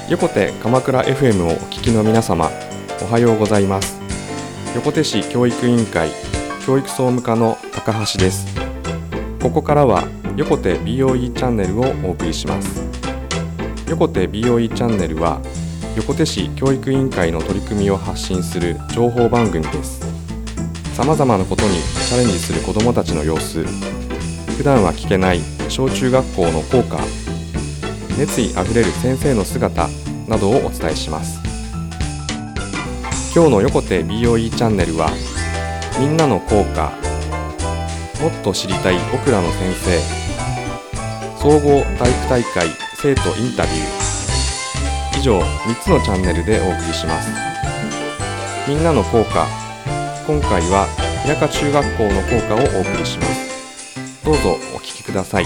横手鎌倉 FM をお聞きの皆様、おはようございます。横手市教育委員会教育総務課の高橋です。ここからは横手 BOE チャンネルをお送りします。横手 BOE チャンネルは横手市教育委員会の取り組みを発信する情報番組です。さまざまなことにチャレンジする子どもたちの様子、普段は聞けない小中学校の校歌、熱意あふれる先生の姿などをお伝えします。今日の横手 BOE チャンネルは、みんなの校歌、もっと知りたい僕らの先生、総合体育大会生徒インタビュー、以上3つのチャンネルでお送りします。みんなの校歌、今回は平賀中学校の校歌をお送りします。どうぞお聴きください。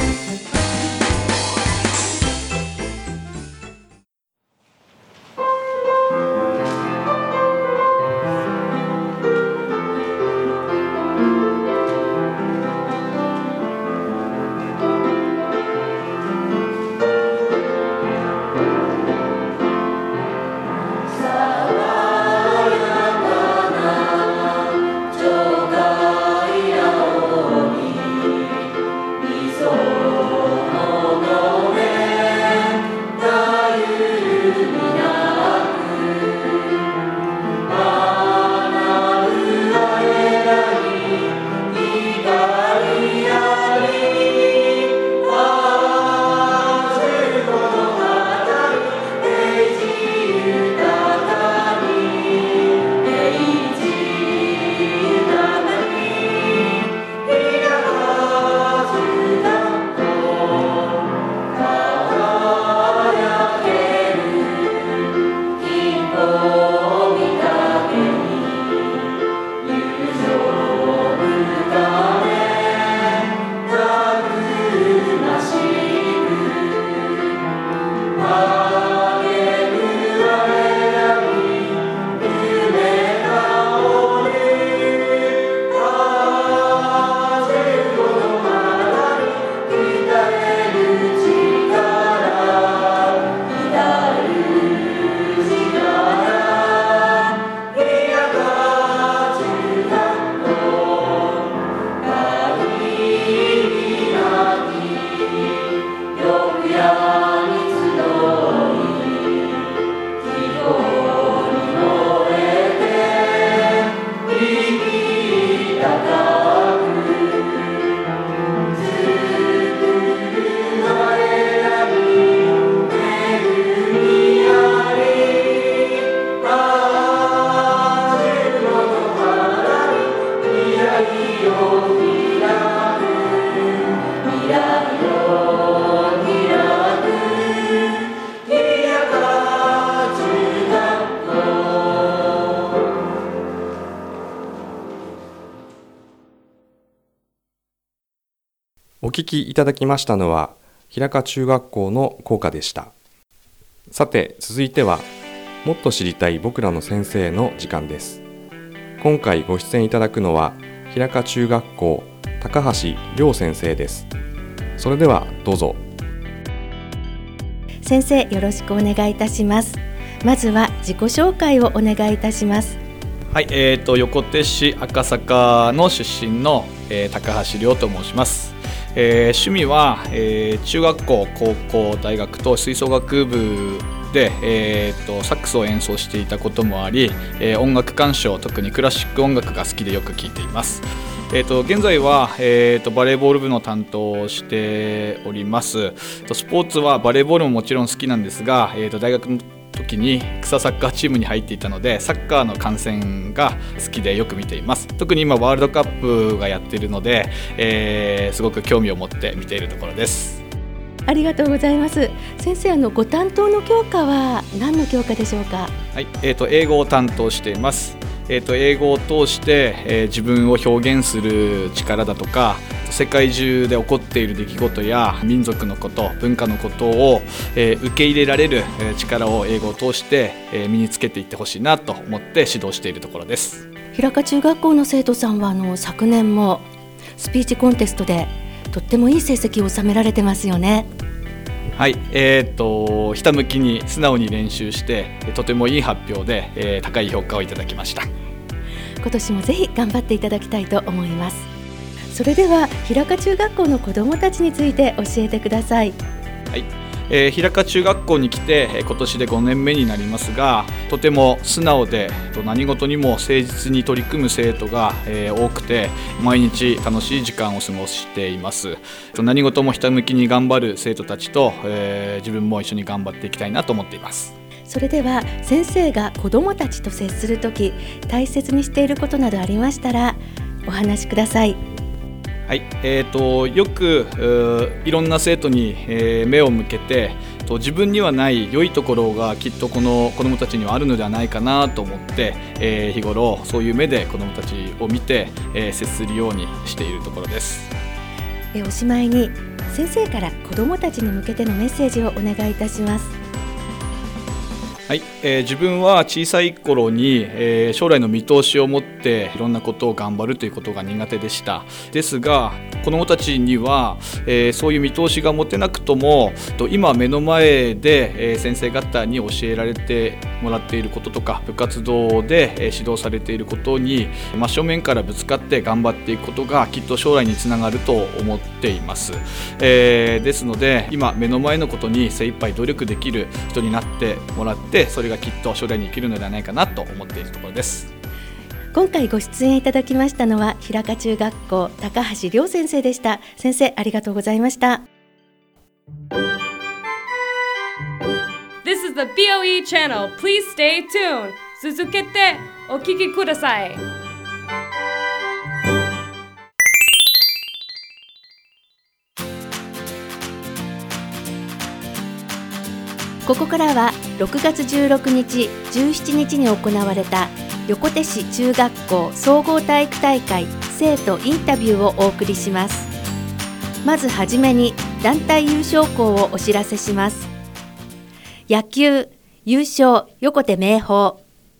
お聞きいただきましたのは平賀中学校の校歌でした。さて続いては、もっと知りたい僕らの先生の時間です。今回ご出演いただくのは平賀中学校高橋亮先生です。それではどうぞ。 先生、よろしくお願いいたします。まずは自己紹介をお願いいたします。 はい、横手市赤坂の出身の、高橋亮と申します。趣味は、中学校、高校、大学と吹奏楽部で、サックスを演奏していたこともあり、音楽鑑賞、特にクラシック音楽が好きでよく聴いています。現在は、バレーボール部の担当をしております。スポーツはバレーボールももちろん好きなんですが、大学の時に草サッカーチームに入っていたので、サッカーの観戦が好きでよく見ています。特に今ワールドカップがやっているので、すごく興味を持って見ているところです。 ありがとうございます。先生、ご担当の教科は何の教科でしょうか？ はい、英語を担当しています。英語を通して、自分を表現する力だとか、世界中で起こっている出来事や民族のこと、文化のことを、受け入れられる力を英語を通して、身につけていってほしいなと思って指導しているところです。 平賀中学校の生徒さんは昨年もスピーチコンテストでとってもいい成績を収められてますよね。 はい、ひたむきに素直に練習してとてもいい発表で、高い評価をいただきました。 今年もぜひ頑張っていただきたいと思います。それでは平賀中学校の子どもたちについて教えてください。 はい、平賀中学校に来て今年で5年目になりますが、とても素直で何事にも誠実に取り組む生徒が多くて、毎日楽しい時間を過ごしています。何事もひたむきに頑張る生徒たちと自分も一緒に頑張っていきたいなと思っています。 それでは先生が子どもたちと接するとき大切にしていることなどありましたらお話しください。 はい、よくいろんな生徒に、目を向けて自分にはない良いところがきっとこの子どもたちにはあるのではないかなと思って、日頃そういう目で子どもたちを見て、接するようにしているところです。 おしまいに先生から子どもたちに向けてのメッセージをお願いいたします。 はい、自分は小さい頃に、将来の見通しを持っていろんなことを頑張るということが苦手でした。ですが子どもたちには、そういう見通しが持てなくとも今目の前で、先生方に教えられてもらっていることとか部活動で、指導されていることに真正面からぶつかって頑張っていくことがきっと将来につながると思っています。ですので今目の前のことに精一杯努力できる人になってもらって、それがきっと将来に生きるのではないかなと思っているところです。 今回ご出演いただきましたのは平賀中学校高橋亮先生でした。先生ありがとうございました。 This is the BOE channel. Please stay tuned. 続けてお聞きください。 ここからは6月16日、17日に行われた横手市中学校総合体育大会生徒インタビューをお送りします。まずはじめに団体優勝校をお知らせします。野球優勝横手明豊。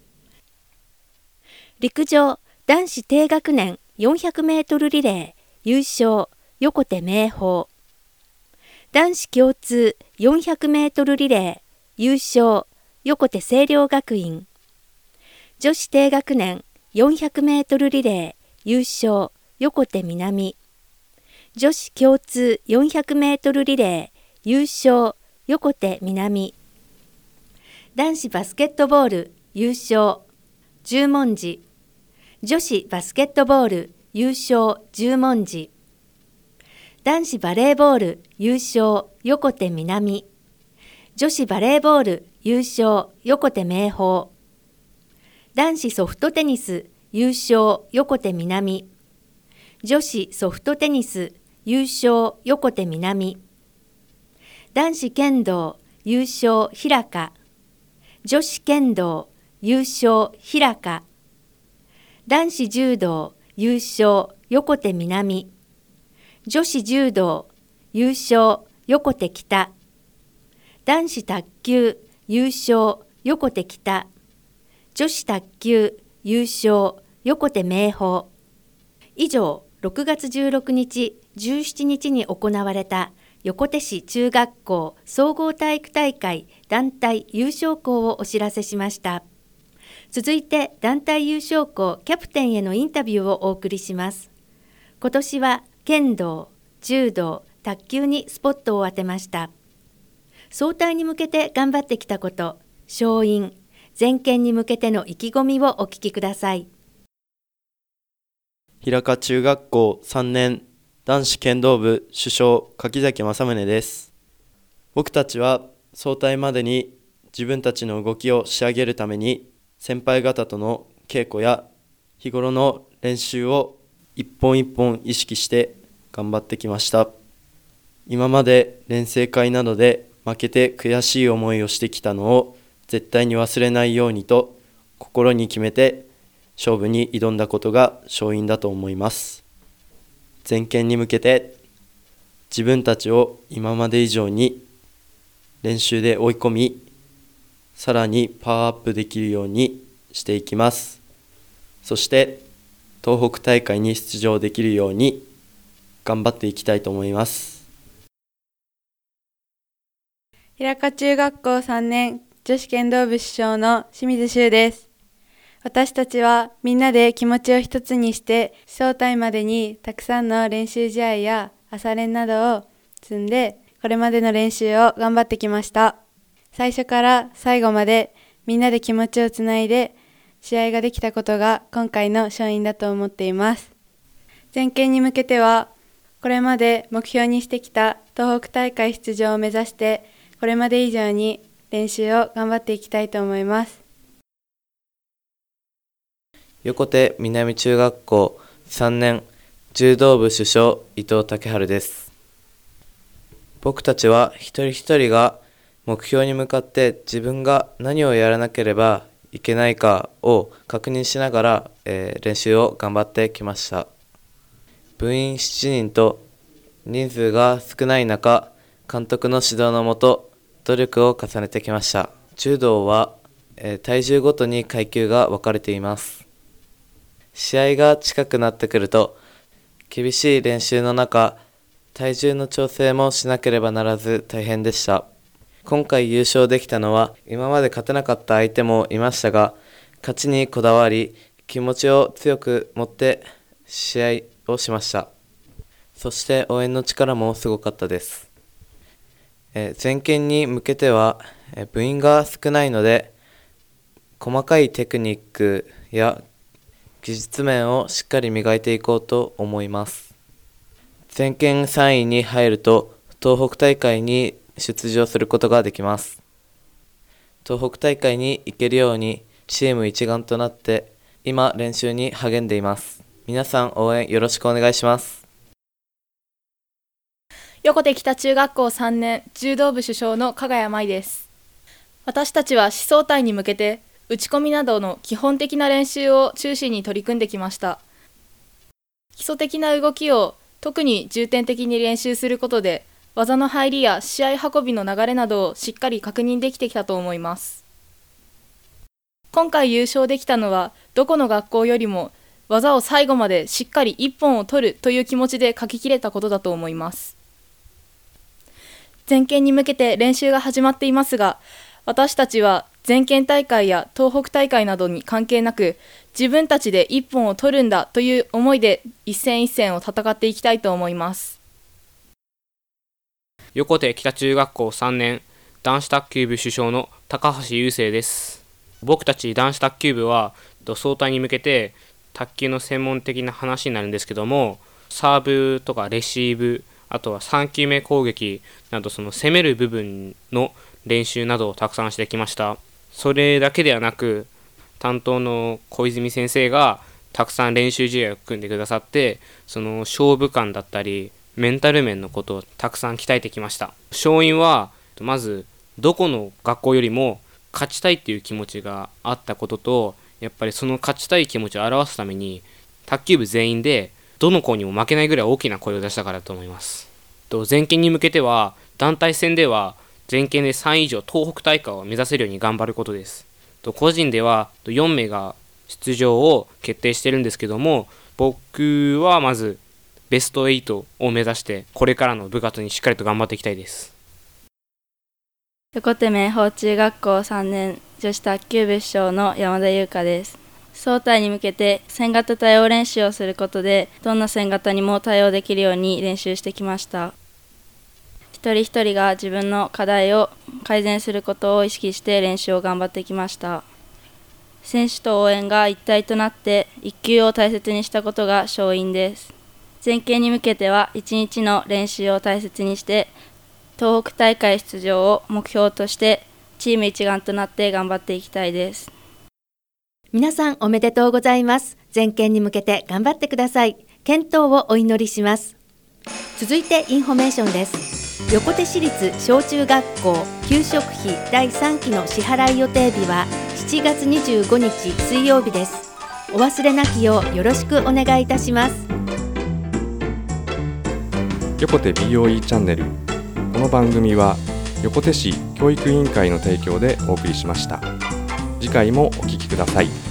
陸上男子低学年400メートルリレー優勝横手明豊。男子共通400メートルリレー優勝横手清陵学院。女子低学年400メートルリレー優勝横手南。女子共通400メートルリレー優勝横手南。男子バスケットボール優勝十文字。女子バスケットボール優勝十文字。男子バレーボール優勝横手南。女子バレーボール優勝横手明豊。男子ソフトテニス優勝横手南。女子ソフトテニス優勝横手南。男子剣道優勝平賀。女子剣道優勝平賀。男子柔道優勝横手南。女子柔道優勝横手北。男子卓球優勝横手北。女子卓球優勝横手明豊。以上6月16日17日に行われた横手市中学校総合体育大会団体優勝校をお知らせしました。続いて団体優勝校キャプテンへのインタビューをお送りします。今年は剣道、柔道、卓球にスポットを当てました。総体に向けて頑張ってきたこと、勝因、全県に向けての意気込みをお聞きください。 平賀中学校3年男子剣道部主将柿崎正宗です。僕たちは総体までに自分たちの動きを仕上げるために先輩方との稽古や日頃の練習を一本一本意識して頑張ってきました。今まで練成会などで負けて悔しい思いをしてきたのを絶対に忘れないようにと心に決めて勝負に挑んだことが勝因だと思います。全県に向けて自分たちを今まで以上に練習で追い込み、さらにパワーアップできるようにしていきます。そして東北大会に出場できるように頑張っていきたいと思います。 平川中学校3年女子剣道部主将の清水修です。私たちはみんなで気持ちを一つにして招待までにたくさんの練習試合や朝練などを積んでこれまでの練習を頑張ってきました。最初から最後までみんなで気持ちをつないで試合ができたことが今回の勝因だと思っています。全県に向けてはこれまで目標にしてきた東北大会出場を目指してこれまで以上に練習を頑張っていきたいと思います。 横手南中学校3年柔道部主将伊藤武春です。僕たちは一人一人が目標に向かって自分が何をやらなければいけないかを確認しながら、練習を頑張ってきました。部員7人と人数が少ない中、監督の指導のもと努力を重ねてきました。柔道は、体重ごとに階級が分かれています。試合が近くなってくると厳しい練習の中、体重の調整もしなければならず大変でした。今回優勝できたのは今まで勝てなかった相手もいましたが、勝ちにこだわり気持ちを強く持って試合をしました。そして応援の力もすごかったです。全県に向けては部員が少ないので細かいテクニックや技術面をしっかり磨いていこうと思います。全県3位に入ると東北大会に出場することができます。東北大会に行けるようにチーム一丸となって今練習に励んでいます。皆さん応援よろしくお願いします。 横手北中学校3年柔道部主将の加賀谷舞です。私たちは市総体に向けて打ち込みなどの基本的な練習を中心に取り組んできました。基礎的な動きを特に重点的に練習することで技の入りや試合運びの流れなどをしっかり確認できてきたと思います。今回優勝できたのはどこの学校よりも技を最後までしっかり一本を取るという気持ちで書き切れたことだと思います。全県に向けて練習が始まっていますが、私たちは全県大会や東北大会などに関係なく自分たちで一本を取るんだという思いで一戦一戦を戦っていきたいと思います。 横手北中学校3年男子卓球部主将の高橋雄生です。僕たち男子卓球部は総体に向けて卓球の専門的な話になるんですけども、サーブとかレシーブ、あとは3球目攻撃などその攻める部分の練習などをたくさんしてきました。それだけではなく担当の小泉先生がたくさん練習試合を組んでくださって、その勝負感だったりメンタル面のことをたくさん鍛えてきました。勝因はまずどこの学校よりも勝ちたいっていう気持ちがあったことと、やっぱりその勝ちたい気持ちを表すために卓球部全員でどの子にも負けないぐらい大きな声を出したからだと思います。全県に向けては団体戦では全県で3位以上東北大会を目指せるように頑張ることです。個人では4名が出場を決定してるんですけども、僕はまずベスト8を目指してこれからの部活にしっかりと頑張っていきたいです。 横手明豊中学校3年女子卓球部主将の山田優香です。総体に向けて戦型対応練習をすることでどんな戦型にも対応できるように練習してきました。一人一人が自分の課題を改善することを意識して練習を頑張ってきました。選手と応援が一体となって一球を大切にしたことが勝因です。全県に向けては一日の練習を大切にして東北大会出場を目標としてチーム一丸となって頑張っていきたいです。 皆さんおめでとうございます。全県に向けて頑張ってください。健闘をお祈りします。続いてインフォメーションです。横手市立小中学校給食費第3期の支払い予定日は7月25日水曜日です。お忘れなきようよろしくお願いいたします。 横手 BOE チャンネル。この番組は横手市教育委員会の提供でお送りしました。次回もお聞きください。